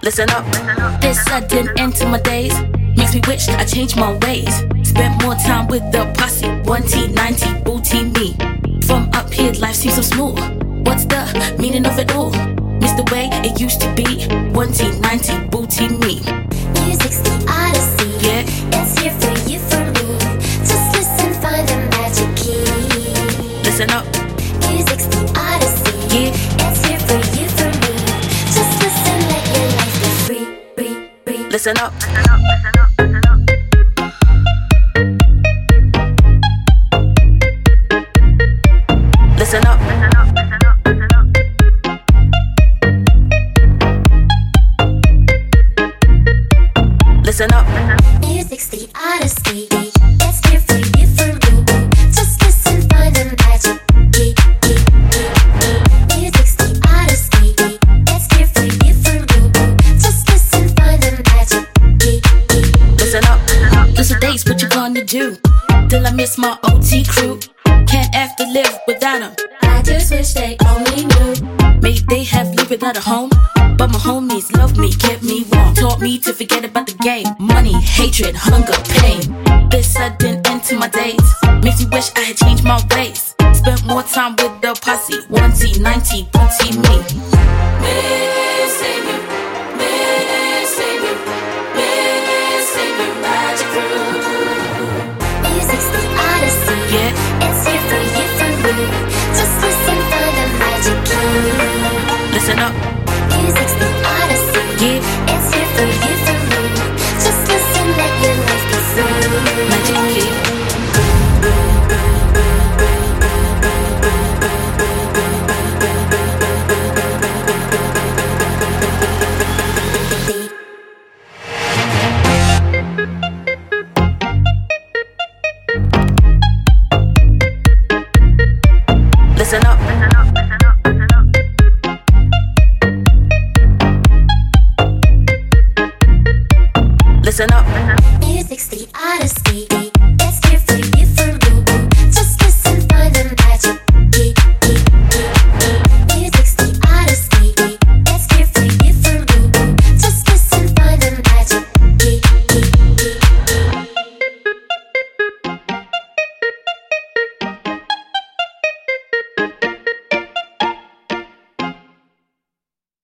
Listen up. This sudden end to my days makes me wish I changed my ways. Spent more time with the posse, 1T, 90, booty me. From up here, life seems so smooth. What's the meaning of it all? Miss the way it used to be, 1T, 90, booty me. Music's the odyssey, yeah. It's here for you, for me. Just listen, find the magic key. Listen up. Music's the odyssey, yeah. It's here for you, for me. Just listen, let your life be free, free, free. Listen up. Listen up. Listen up. Music's the odyssey. It's here for you, for me. Just listen, find the magic key. Music's the odyssey. It's here for you, for me. Just listen, find the magic key. Listen up. Those are days, what you gonna do? Till I miss my OT crew. Can't have to live without them. I just wish they only knew. Maybe they have lived without a home, but my homies love me, kept me warm. Taught me to forget about the game. Money, hatred, hunger, pain. This sudden end to my days makes me wish I had changed my ways. Spent more time with the posse, 1T, 90, booty me. Missing you, missing you, missing you, magic crew. Music's the odyssey, yeah. It's here for you, for me. Just listen, find the magic key. Listen up. Music's the odyssey, yeah. It's here for you, for me. Just listen, let your life be free. Magic key. Listen up. Listen up. Music's the odyssey.